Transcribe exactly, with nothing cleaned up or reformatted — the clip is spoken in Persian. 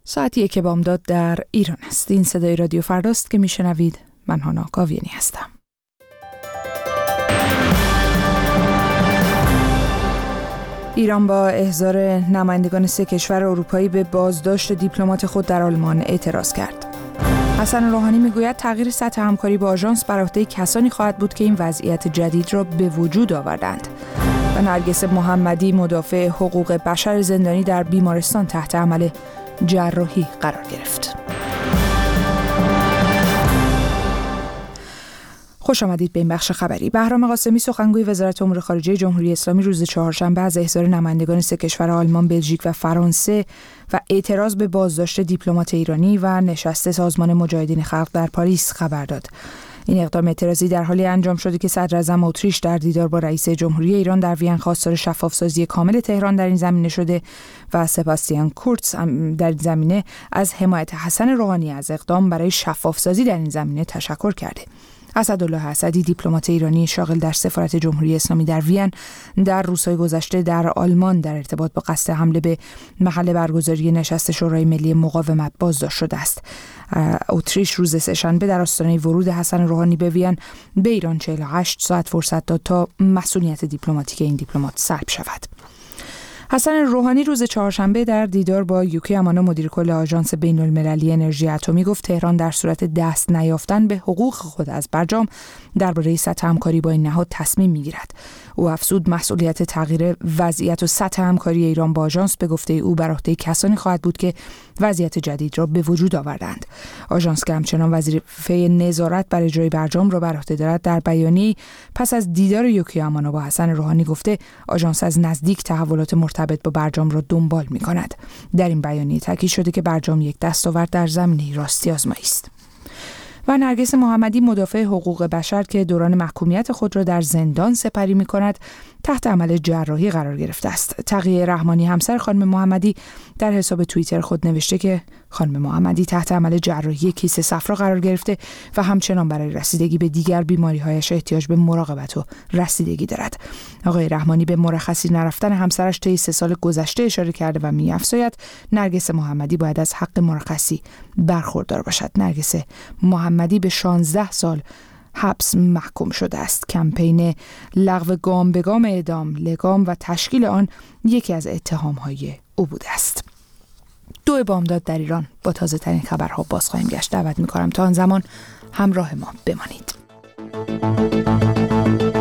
ساعت یک بامداد در ایران است. این صدای رادیو فرداست که میشنوید. من هانا کاویانی هستم. ایران با احضار نمایندگان سه کشور اروپایی به بازداشت دیپلمات خود در آلمان اعتراض کرد. حسن روحانی میگوید تغییر سطح همکاری با آژانس بر عهده کسانی خواهد بود که این وضعیت جدید را به وجود آوردند. و نرگس محمدی مدافع حقوق بشر زندانی در بیمارستان تحت عمل جراحی قرار گرفت. خوش آمدید به این بخش خبری. بهرام قاسمی سخنگوی وزارت امور خارجه جمهوری اسلامی روز چهارشنبه از احضار نمایندگان سه کشور آلمان، بلژیک و فرانسه و اعتراض به بازداشت دیپلمات ایرانی و نشست سازمان مجاهدین خلق در پاریس خبر داد. این اقدام اعتراضی در حالی انجام شده که صدر اعظم اتریش در دیدار با رئیس جمهوری ایران در وین خواستار شفافسازی کامل تهران در این زمینه شده و سباستیان کورتز در این زمینه از حمایت حسن روحانی از اقدام برای شفافسازی در این زمینه تشکر کرده. اسدالله اسدی دیپلمات ایرانی شاغل در سفارت جمهوری اسلامی در وین در روزهای گذشته در آلمان در ارتباط با قصد حمله به محل برگزاری نشست شورای ملی مقاومت بازداشت شده است. اتریش روز سه‌شنبه در آستانه ورود حسن روحانی به وین به ایران چهل و هشت ساعت فرصت داد تا مسئولیت دیپلماتیک این دیپلمات سلب شود. حسن روحانی روز چهارشنبه در دیدار با یوکی امانو مدیر کل آژانس بین‌المللی انرژی اتمی گفت تهران در صورت دست نیافتن به حقوق خود از برجام درباره سطح همکاری با این نهاد تصمیم می‌گیرد. او افزود مسئولیت تغییر وضعیت و سطح همکاری ایران با آژانس به گفته او بر عهده کسانی خواهد بود که وضعیت جدید را به وجود آوردند. آژانس که همچنان وظیفه نظارت بر اجرای برجام را بر عهده دارد در بیانیه‌ای پس از دیدار یوکی امانو با حسن روحانی گفته آژانس از نزدیک تحولات مرتبط با برجام را دنبال می‌کند. در این بیانیه تاکید شده که برجام یک دستاورد در زمینه راستی آزمایی است. و نرگس محمدی مدافع حقوق بشر که دوران محکومیت خود را در زندان سپری می‌کند تحت عمل جراحی قرار گرفته است. تقیه رحمانی همسر خانم محمدی در حساب توییتر خود نوشته که خانم محمدی تحت عمل جراحی کیسه صفرا قرار گرفته و همچنان برای رسیدگی به دیگر بیماری‌هایش احتیاج به مراقبت و رسیدگی دارد. آقای رحمانی به مرخصی نرفتن همسرش طی سه سال گذشته اشاره کرده و می‌افزاید نرگس محمدی باید از حق مرخصی برخوردار باشد. نرگس محمدی به شانزده سال حبس محکوم شده است. کمپین لغو گام به گام اعدام، لگام و تشکیل آن یکی از اتهام‌های او بوده است. دو بامداد در ایران با تازه ترین خبرها باز خواهیم گشت. دعوت می‌کنم تا آن زمان همراه ما بمانید.